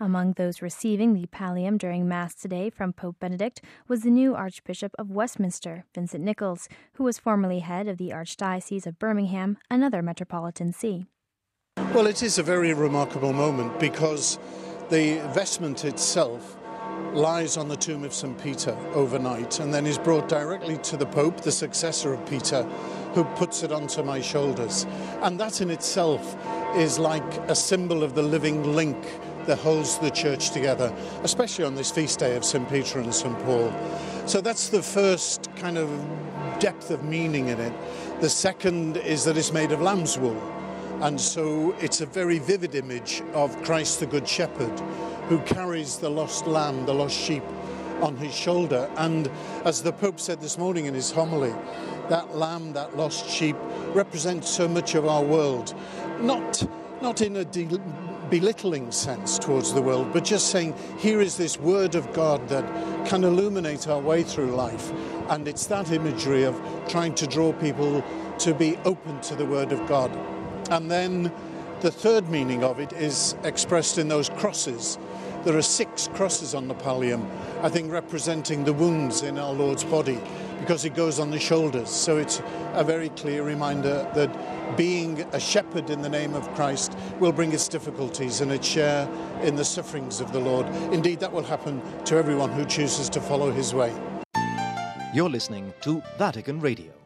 Among those receiving the pallium during Mass today from Pope Benedict was the new Archbishop of Westminster, Vincent Nichols, who was formerly head of the Archdiocese of Birmingham, another metropolitan see. Well, it is a very remarkable moment because the vestment itself lies on the tomb of St. Peter overnight and then is brought directly to the Pope, the successor of Peter, who puts it onto my shoulders. And that in itself is like a symbol of the living link that holds the church together, especially on this feast day of St. Peter and St. Paul. So that's the first kind of depth of meaning in it. The second is that it's made of lamb's wool. And so it's a very vivid image of Christ the Good Shepherd, who carries the lost lamb, the lost sheep, on his shoulder. And as the Pope said this morning in his homily, that lamb, that lost sheep, represents so much of our world. Not in a belittling sense towards the world, but just saying, here is this word of God that can illuminate our way through life. And it's that imagery of trying to draw people to be open to the word of God. And then the third meaning of it is expressed in those crosses. There are 6 crosses on the pallium, I think representing the wounds in our Lord's body, because it goes on the shoulders. So it's a very clear reminder that being a shepherd in the name of Christ will bring its difficulties and its share in the sufferings of the Lord. Indeed, that will happen to everyone who chooses to follow his way. You're listening to Vatican Radio.